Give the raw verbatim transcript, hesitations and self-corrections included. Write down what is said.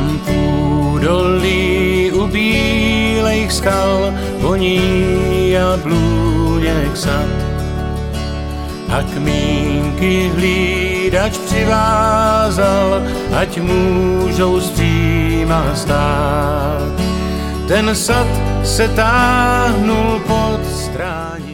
Tam půdolí u bílejch skal voní jablůněk sad. A kmínky hlídač přivázal, ať můžou stříma stát. Ten sad se táhnul pod strání.